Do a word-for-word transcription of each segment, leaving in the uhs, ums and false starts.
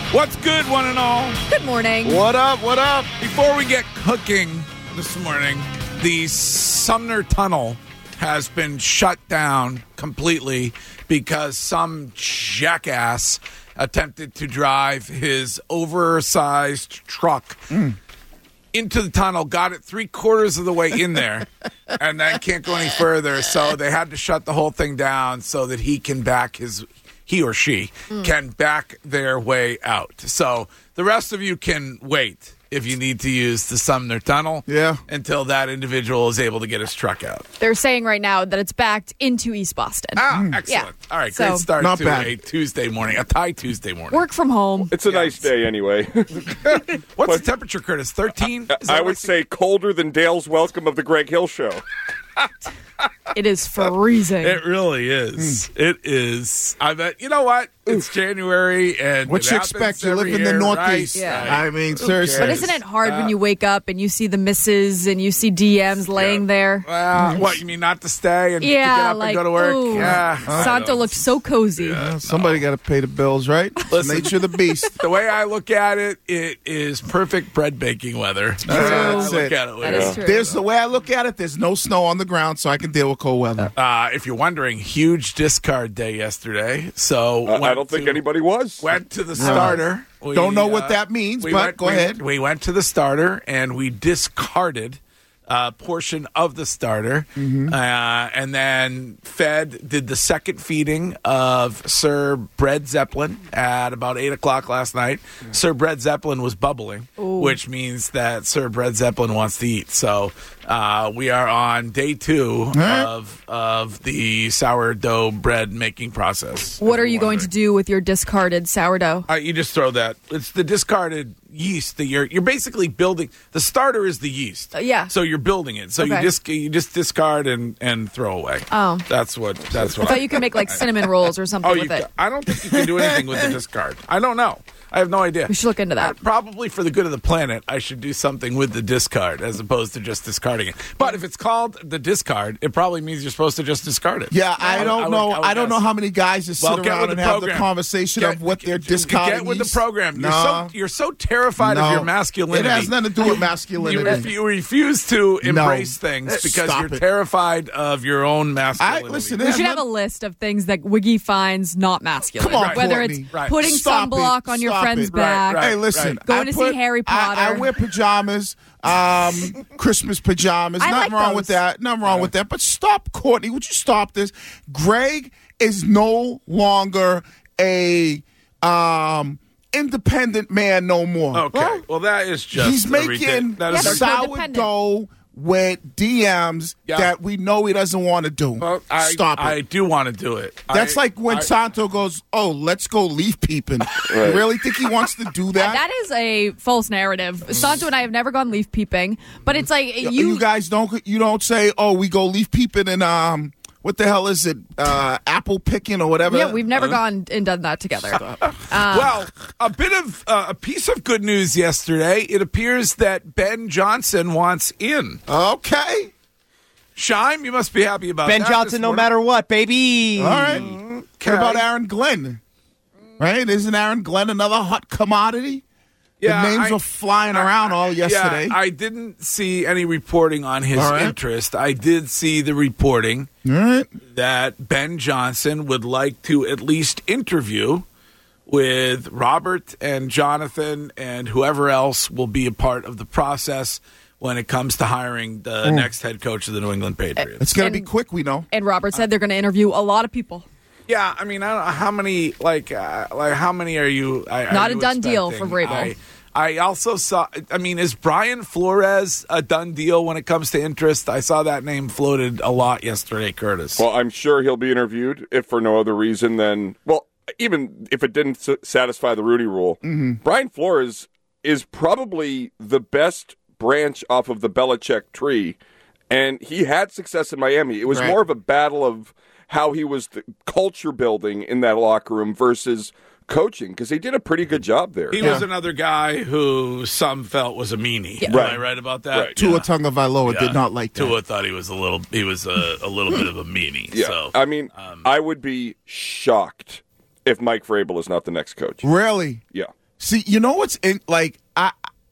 What's good, one and all? Good morning. What up? What up? Before we get cooking this morning, the Sumner Tunnel has been shut down completely because some jackass attempted to drive his oversized truck mm. into the tunnel, got it three quarters of the way in there, and then can't go any further. So they had to shut the whole thing down so that he can back his... he or she mm. can back their way out. So the rest of you can wait if you need to use the Sumner Tunnel yeah. until that individual is able to get his truck out. They're saying right now that it's backed into East Boston. Ah, mm. excellent. Yeah. All right, so, great start not to bad. a Tuesday morning, a Thai Tuesday morning. Work from home. It's a yes. nice day anyway. What's but, the temperature, Curtis? thirteen? I, I would say colder than Dale's welcome of the Greg Hill Show. It is freezing. It really is. Mm. It is. I bet. You know what? It's January, and what it you expect? You live in the year, Northeast. Right? Yeah. I mean, seriously. But isn't it hard uh, when you wake up and you see the missus and you see D Ms laying yeah. there? Well, mm. what, you mean not to stay and yeah, to get up like, and go to work? Ooh, yeah. Santo looked so cozy. Yeah, uh, somebody got to pay the bills, right? Listen, nature of the beast. The way I look at it, it is perfect bread baking weather. That's true. how I That's look it. at it. That is true. There's the way I look at it. There's no snow on the ground, so I can deal with cold weather. Uh, if you're wondering, huge discard day yesterday. So uh, I don't think to, anybody was. Went to the starter. We, We, don't know uh, what that means, but went, go we, ahead. We went to the starter and we discarded a portion of the starter, mm-hmm. uh, and then Fed did the second feeding of Sir Bread Zeppelin at about eight o'clock last night. Mm-hmm. Sir Bread Zeppelin was bubbling, Ooh. which means that Sir Bread Zeppelin wants to eat. So uh, we are on day two right. of of the sourdough bread making process. What are you going to do with your discarded sourdough? Uh, you just throw that. It's the discarded yeast that you're you're basically building. The starter is the yeast. Uh, yeah. So you're building it. So Okay. you just you just discard and, and throw away. Oh. That's what that's I what thought you could make like cinnamon rolls or something Oh, with you it. ca- I don't think you can do anything with the discard. I don't know. I have no idea. We should look into that. Uh, probably for the good of the planet, I should do something with the discard as opposed to just discarding it. But if it's called the discard, it probably means you're supposed to just discard it. Yeah, I don't I would- know. I would I, don't guess. know how many guys just Well, sit get around with and the have the program. conversation Get- of what they're discarding. Get with the yeast. program. You're No. so you're so terrified no. of your masculinity. It has nothing to do with You, masculinity. ref- you refuse to No. embrace things because Stop you're it. terrified of your own I, masculinity. listen, We it has should have a nothing- list of things that Wiggy finds not masculine. Come on, Whether Courtney. it's Right. putting Stop sunblock it. on your Stop friend's it. Right, back. right. Hey, listen. Going I to see put- Harry I, I Potter. wear pajamas, um, Christmas pajamas. I Nothing like wrong those. with that. Nothing wrong with that. But stop, Courtney. Would you stop this? Greg is no longer a um, independent man no more. Okay. Well, well, that is just He's a making ridic- that Yeah, is they're a- codependent. sourdough with D Ms Yeah. that we know he doesn't want to do. Well, I, Stop it. I do want to do it. That's I- like when I- Santo goes, "Oh, let's go leaf peeping." You really think he wants to do that? That is a false narrative. Santo and I have never gone leaf peeping, but it's like you, you. guys don't you don't say, "Oh, we go leaf peeping," and um, what the hell is it? Uh, apple picking or whatever. Yeah, we've never gone and done that together. Well, a bit of uh, a piece of good news yesterday. It appears that Ben Johnson wants in. Okay. Shime, you must be happy about Ben that. Johnson, this no morning. matter what, baby. All right. Okay. What about Aaron Glenn? Right? Isn't Aaron Glenn another hot commodity? Yeah, the names I- were flying I- around all yesterday. Yeah, I didn't see any reporting on his All right. interest. I did see the reporting All right. that Ben Johnson would like to at least interview with Robert and Jonathan and whoever else will be a part of the process when it comes to hiring the next head coach of the New England Patriots. It's going to be And- quick, we know. And Robert said they're going to interview a lot of people. Yeah, I mean, I don't know how many, like, uh, like how many are you? Are Not you a done deal expecting? for Vrabel. I, I also saw. I mean, is Brian Flores a done deal when it comes to interest? I saw that name floated a lot yesterday, Curtis. Well, I'm sure he'll be interviewed, if for no other reason than, well, even if it didn't s- satisfy the Rudy rule. Mm-hmm. Brian Flores is probably the best branch off of the Belichick tree, and he had success in Miami. It was Right. more of a battle of how he was the culture building in that locker room versus coaching, because he did a pretty good job there. he Yeah. was another guy who some felt was a meanie. Yeah. Am I Right. right about that? Right. Tua Yeah. Tagovailoa Yeah. did not like that. Tua thought he was a little. He was a, a little bit of a meanie. Yeah, So I mean, um, I would be shocked if Mike Vrabel is not the next coach. Really? Yeah. See, you know what's in like I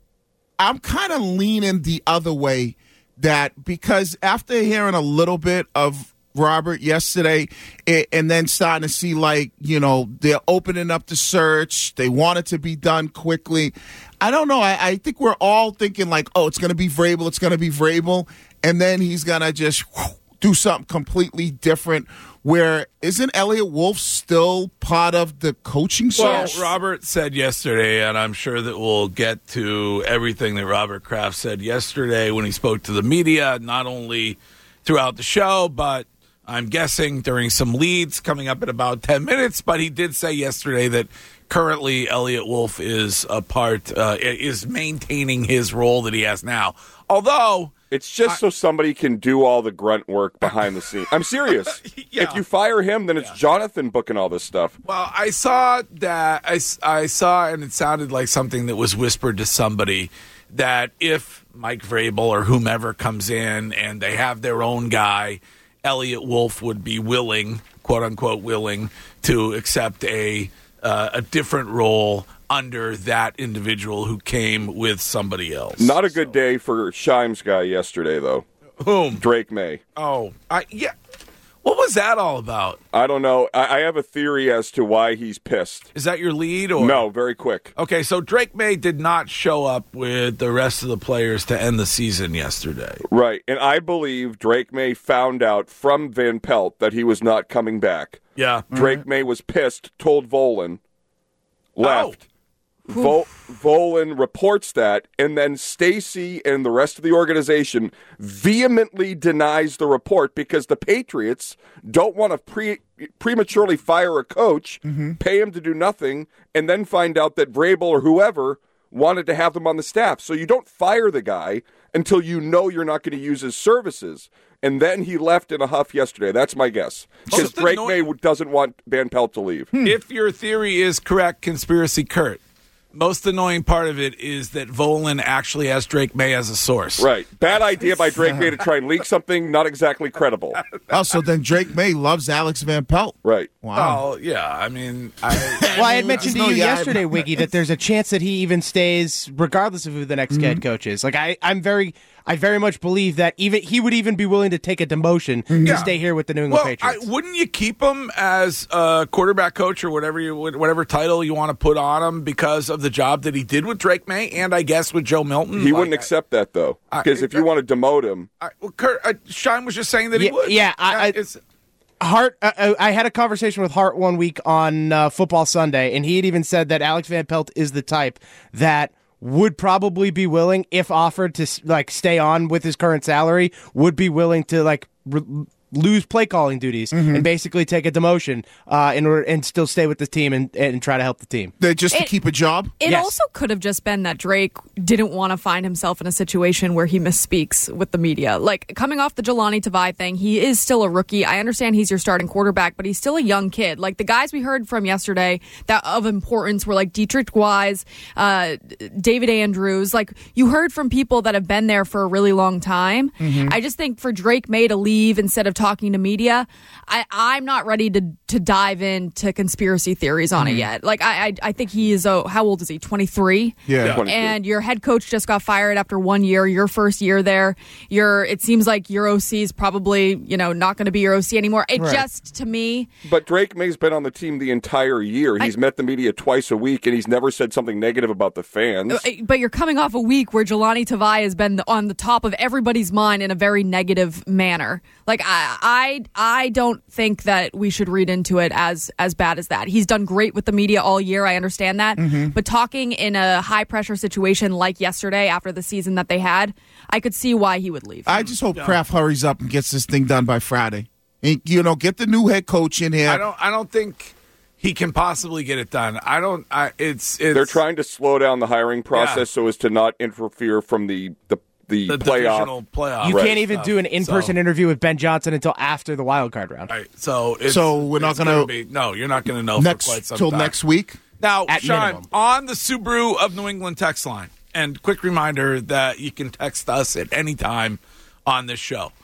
I'm kind of leaning the other way that because after hearing a little bit of Robert yesterday it, and then starting to see like, you know, they're opening up the search. They want it to be done quickly. I don't know. I, I think we're all thinking like, oh, it's going to be Vrabel. It's going to be Vrabel. And then he's going to just whoosh, do something completely different. Where isn't Elliot Wolf still part of the coaching Well, search? Robert said yesterday, and I'm sure that we'll get to everything that Robert Kraft said yesterday when he spoke to the media, not only throughout the show, but I'm guessing during some leads coming up in about ten minutes. But he did say yesterday that currently Elliot Wolf is a part, uh, is maintaining his role that he has now. Although It's just I, so somebody can do all the grunt work behind the scenes. I'm serious. Yeah. If you fire him, then it's yeah. Jonathan booking all this stuff. Well, I saw that. I, I saw, and it sounded like something that was whispered to somebody, that if Mike Vrabel or whomever comes in and they have their own guy, Elliot Wolf would be willing, quote unquote, willing to accept a uh, a different role under that individual who came with somebody else. Not a good so. day for Shimes' guy yesterday, though. Whom? Drake May. Oh, I, yeah. What was that all about? I don't know. I, I have a theory as to why he's pissed. Is that your lead? Or no? Very quick. Okay, so Drake May did not show up with the rest of the players to end the season yesterday. Right, and I believe Drake May found out from Van Pelt that he was not coming back. Yeah. Drake mm-hmm. May was pissed, told Volan, left. Oh. Vo- Volan reports that, and then Stacy and the rest of the organization vehemently denies the report because the Patriots don't want to pre- prematurely fire a coach, mm-hmm. pay him to do nothing, and then find out that Vrabel or whoever wanted to have them on the staff. So you don't fire the guy until you know you're not going to use his services. And then he left in a huff yesterday. That's my guess. Because oh, Drake May doesn't want Van Pelt to leave. Hmm. If your theory is correct, Conspiracy Kurt, most annoying part of it is that Volan actually has Drake May as a source. Right. Bad idea by Drake May to try and leak something not exactly credible. Oh, so then Drake May loves Alex Van Pelt. Right. Wow. Oh, yeah. I mean, I, well, I had mentioned to no, you yeah, yesterday, Wiggy, that there's a chance that he even stays regardless of who the next mm-hmm. head coach is. Like, I, I'm very... I very much believe that even he would even be willing to take a demotion yeah. to stay here with the New England well, Patriots. I, wouldn't you keep him as a quarterback coach or whatever you whatever title you want to put on him because of the job that he did with Drake May and I guess with Joe Milton? He like, wouldn't accept that though, because if you want to demote him, I, well, Kurt, uh, Shine was just saying that yeah, he would. Yeah, I, I, it's. Hart, uh, I had a conversation with Hart one week on uh, Football Sunday, and he had even said that Alex Van Pelt is the type that would probably be willing, if offered to like stay on with his current salary, would be willing to like re- lose play calling duties mm-hmm. and basically take a demotion uh, in order and still stay with the team and, and try to help the team. They're just it, to keep a job? It yes. also could have just been that Drake didn't want to find himself in a situation where he misspeaks with the media. Like, coming off the Jelani Tavai thing, he is still a rookie. I understand he's your starting quarterback, but he's still a young kid. Like, the guys we heard from yesterday that of importance were like Dietrich Wise, uh, David Andrews. Like, you heard from people that have been there for a really long time. Mm-hmm. I just think for Drake May to leave instead of talking to media, I, I'm not ready to to dive into conspiracy theories on mm-hmm. it yet. Like, I, I I think he is, oh, how old is he? twenty-three? Yeah. twenty-three. And your head coach just got fired after one year, your first year there. Your It seems like your O C is probably, you know, not going to be your O C anymore. It right. just, to me... But Drake May's been on the team the entire year. He's I, met the media twice a week, and he's never said something negative about the fans. But you're coming off a week where Jelani Tavai has been on the top of everybody's mind in a very negative manner. Like, I, I, I don't think that we should read into it as as bad as that. He's done great with the media all year. I understand that. Mm-hmm. But talking in a high-pressure situation like yesterday after the season that they had, I could see why he would leave. I just hope yeah. Kraft hurries up and gets this thing done by Friday. And, you know, get the new head coach in here. I don't. I don't think he can possibly get it done. I don't. I, it's, it's. They're trying to slow down the hiring process yeah. so as to not interfere from the the. The, the playoff. playoff. You right. can't even stuff. do an in-person so, interview with Ben Johnson until after the wild card round. Right. So, it's, so we're not going to. No, you're not going to know next for quite some till time. next week. Now, At Sean, minimum. on the Subaru of New England text line, and quick reminder that you can text us at any time on this show.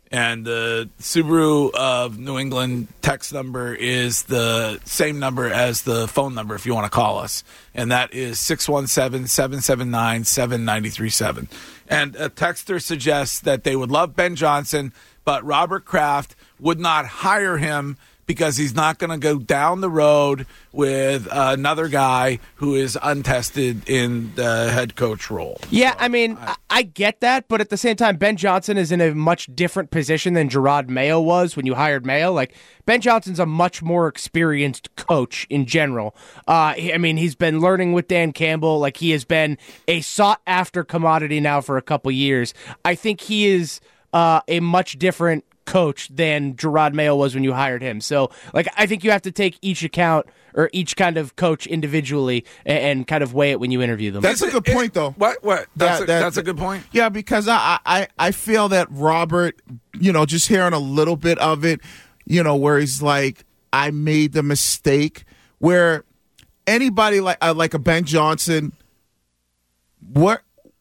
And the Subaru of New England text number is the same number as the phone number if you want to call us. And that is six one seven, seven seven nine, seven nine three seven. And a texter suggests that they would love Ben Johnson, but Robert Kraft would not hire him because he's not going to go down the road with another guy who is untested in the head coach role. Yeah, I mean, I, I get that, but at the same time, Ben Johnson is in a much different position than Gerard Mayo was when you hired Mayo. Like, Ben Johnson's a much more experienced coach in general. Uh, he, I mean, he's been learning with Dan Campbell. Like, he has been a sought-after commodity now for a couple years. I think he is uh, a much different coach than Gerard Mayo was when you hired him. So, like, I think you have to take each account or each kind of coach individually and, and kind of weigh it when you interview them. That's Is a good it- point, it- though. What? What? That's, That- a, that- that's a good point. Yeah, because I, I I feel that Robert, you know, just hearing a little bit of it, you know, where he's like, I made the mistake. Where anybody like uh, like a Ben Johnson, what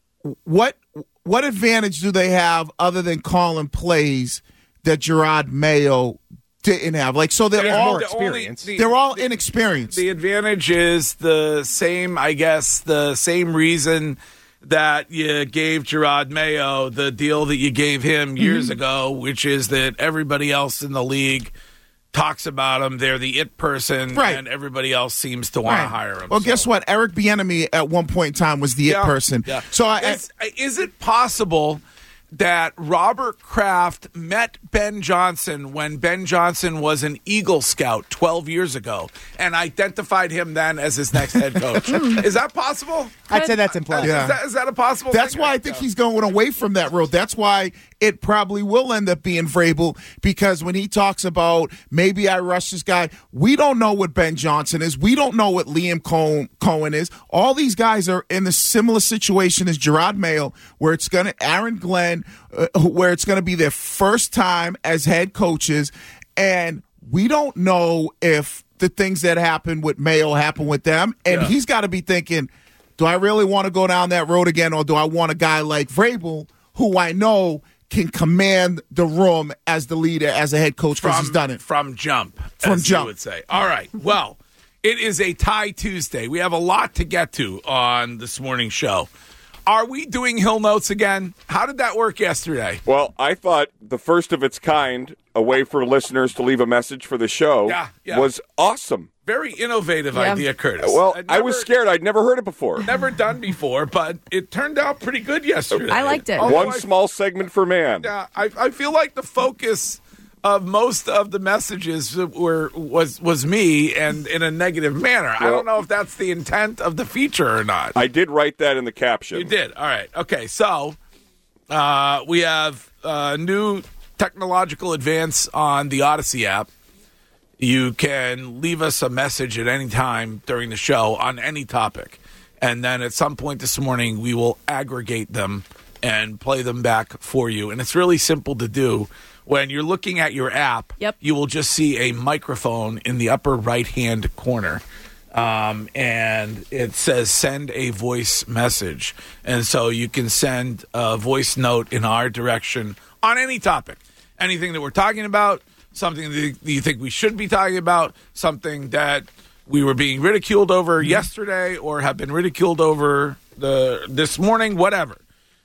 what what advantage do they have other than calling plays that Gerard Mayo didn't have? Like, so they're There's all more experience. the- they're all inexperienced. The advantage is the same, I guess, the same reason that you gave Gerard Mayo the deal that you gave him years ago, which is that everybody else in the league talks about him. They're the it person, Right. and everybody else seems to want to Right. hire him. Well, So- guess what? Eric Bieniemy at one point in time was the Yeah, it person. yeah. So I, is, is it possible that Robert Kraft met Ben Johnson when Ben Johnson was an Eagle Scout twelve years ago and identified him then as his next head coach? Is that possible? I'd say that's implied. Yeah. Is, that, is that a possible That's thing? why I think he's going away from that road. That's why it probably will end up being Vrabel, because when he talks about maybe I rush this guy, we don't know what Ben Johnson is. We don't know what Liam Cohen, Cohen is. All these guys are in a similar situation as Gerard Mayo, where it's going to Aaron Glenn, uh, where it's going to be their first time as head coaches, and we don't know if the things that happened with Mayo happen with them, and Yeah. he's got to be thinking, do I really want to go down that road again, or do I want a guy like Vrabel, who I know can command the room as the leader, as a head coach, because he's done it. From jump, From as jump. you would say. All right. Well, it is a tie Tuesday. We have a lot to get to on this morning's show. Are we doing Hill Notes again? How did that work yesterday? Well, I thought the first of its kind, a way for listeners to leave a message for the show, Yeah, yeah. was awesome. Very innovative Yeah. idea, Curtis. Well, I'd I was never- scared. I'd never heard it before. Never done before, but it turned out pretty good yesterday. I liked it. Although One I- small segment for man. Yeah, I, I feel like the focus of most of the messages were was was me, and in a negative manner. I Well- don't know if that's the intent of the feature or not. I did write that in the caption. You did. All right. Okay. So uh, we have a new technological advance on the Odyssey app. You can leave us a message at any time during the show on any topic. And then at some point this morning, we will aggregate them and play them back for you. And it's really simple to do. When you're looking at your app, Yep. you will just see a microphone in the upper right-hand corner. Um, and it says send a voice message. And so you can send a voice note in our direction on any topic. Anything that we're talking about, something that you think we should be talking about, something that we were being ridiculed over yesterday or have been ridiculed over the this morning, whatever.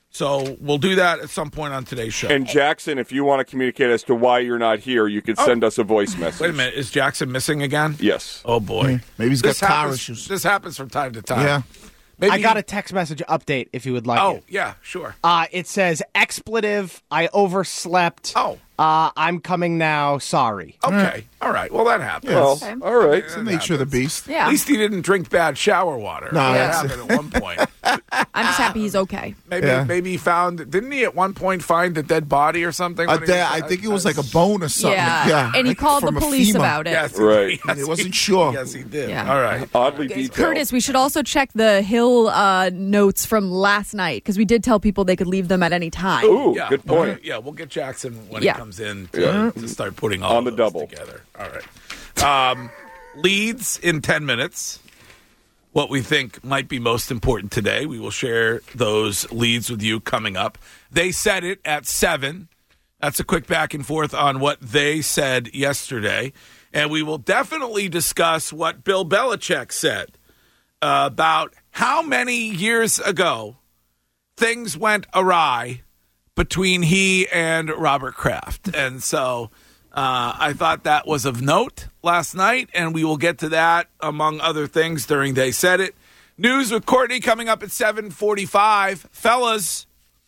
So we'll do that at some point on today's show. And Jackson, if you want to communicate as to why you're not here, you could send us a voice message. Wait a minute, is Jackson missing again? Yes. Oh boy, Maybe he's got This car happens- issues. This happens from time to time. Yeah. Maybe I got a text message update if you would like Oh it. yeah, sure. Uh, it says expletive. I overslept. Oh. Uh, I'm coming now. Sorry. Okay, all right. Well, that happens. Well, Okay. all right. It's the nature of the beast. Yeah. At least he didn't drink bad shower water. No, that that's- happened at one point. I'm just happy he's okay. Maybe Yeah. maybe he found. Didn't he at one point find a dead body or something? Uh, when he that- was- I think it was like a bone or something. Yeah. Yeah. And he like called the from a police FEMA. about it. Yes, Right. yes, He wasn't sure. Yes, he did. Yeah. All right. Oddly detailed. Curtis, we should also check the Hill uh, notes from last night because we did tell people they could leave them at any time. Ooh, Yeah, good point. okay. Yeah, we'll get Jackson when Yeah. he comes in to, Yeah. to start putting all On of the those double. together. All right. Um, leads in ten minutes. What we think might be most important today. We will share those leads with you coming up. They said it at seven. That's a quick back and forth on what they said yesterday. And we will definitely discuss what Bill Belichick said uh, about how many years ago things went awry between he and Robert Kraft. And so uh, I thought that was of note last night, and we will get to that, among other things, during They Said It. News with Courtney coming up at seven forty-five. Fellas,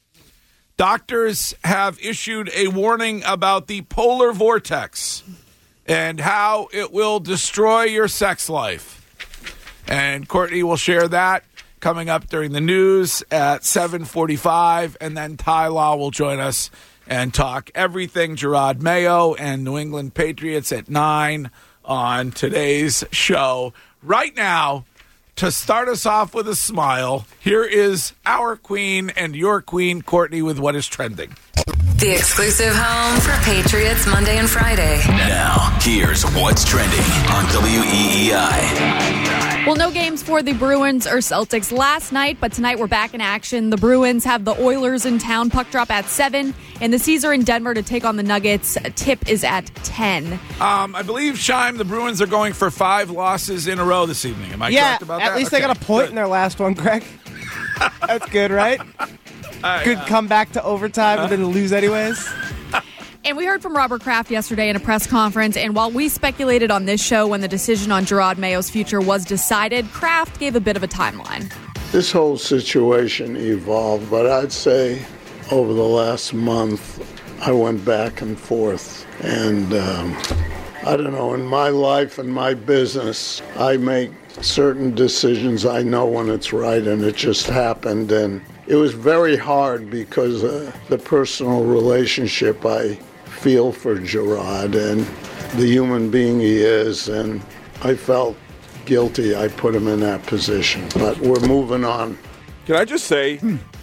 doctors have issued a warning about the polar vortex and how it will destroy your sex life. And Courtney will share that coming up during the news at seven forty-five. And then Ty Law will join us and talk everything Jerod Mayo and New England Patriots at nine on today's show. Right now, to start us off with a smile, here is our queen and your queen, Courtney, with what is trending. The exclusive home for Patriots Monday and Friday. Now, here's what's trending on W E E I. Well, no games for the Bruins or Celtics last night, but tonight we're back in action. The Bruins have the Oilers in town. Puck drop at seven, and the Seas are in Denver to take on the Nuggets. Tip is at ten. Um, I believe, Shime, the Bruins are going for five losses in a row this evening. Am I yeah, correct about at that? least Okay, they got a point good. in their last one, Greg. That's good, right? Uh, Good comeback to overtime and then lose anyways. And we heard from Robert Kraft yesterday in a press conference, and while we speculated on this show when the decision on Jerod Mayo's future was decided, Kraft gave a bit of a timeline. This whole situation evolved, but I'd say over the last month, I went back and forth. And um, I don't know, in my life and my business, I make certain decisions. I know when it's right, and it just happened. And it was very hard because uh, the personal relationship I feel for Jerod and the human being he is, and I felt guilty I put him in that position. But we're moving on. Can I just say,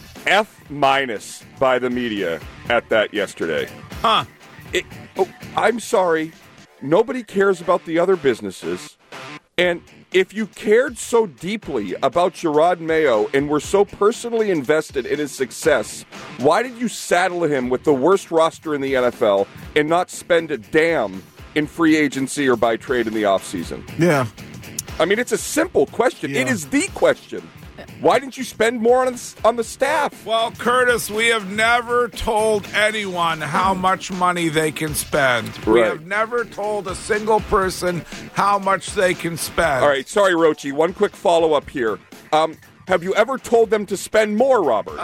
F minus by the media at that yesterday? Huh. It, oh, I'm sorry. Nobody cares about the other businesses. And if you cared so deeply about Jerod Mayo and were so personally invested in his success, why did you saddle him with the worst roster in the N F L and not spend a damn in free agency or by trade in the offseason? Yeah. I mean, it's a simple question. Yeah. It is the question. Why didn't you spend more on the, on the staff? Well, Curtis, we have never told anyone how much money they can spend. We Right. have never told a single person how much they can spend. All right, sorry, Rochi. One quick follow-up here. Um, have you ever told them to spend more, Robert?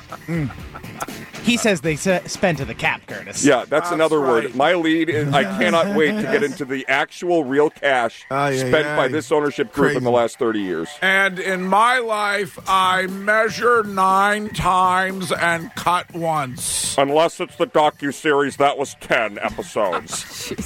He says they s- spend to the cap, Curtis. Yeah, that's, That's another right. word. My lead is I cannot wait to get into the actual real cash Aye, aye, spent aye. by this ownership group Crazy. in the last thirty years. And in my life, I measure nine times and cut once. Unless it's the docuseries, that was ten episodes.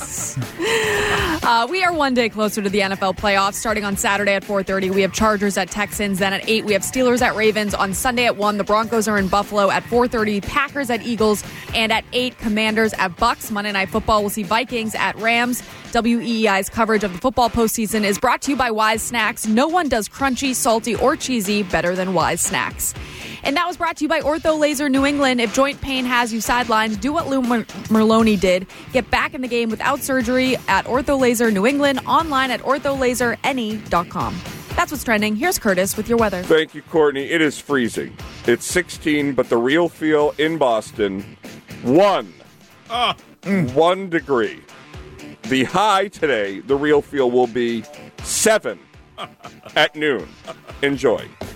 Uh, we are one day closer to the N F L playoffs. Starting on Saturday at four thirty, we have Chargers at Texans. Then at eight, we have Steelers at Ravens. On Sunday at one, the Broncos are in Buffalo. At four thirty, Packers at Eagles. And at eight, Commanders at Bucks. Monday Night Football, we'll see Vikings at Rams. W E E I's coverage of the football postseason is brought to you by Wise Snacks. No one does crunchy, salty, or cheesy better than Wise Snacks. And that was brought to you by Ortho Laser New England. If joint pain has you sidelined, do what Lou Mer- Merloni did. Get back in the game without surgery at Ortho Laser New England, online at ortho laser n e dot com. That's what's trending. Here's Curtis with your weather. Thank you, Courtney. It is freezing. It's sixteen, but the real feel in Boston, one. Oh. One degree. The high today, the real feel will be seven at noon. Enjoy.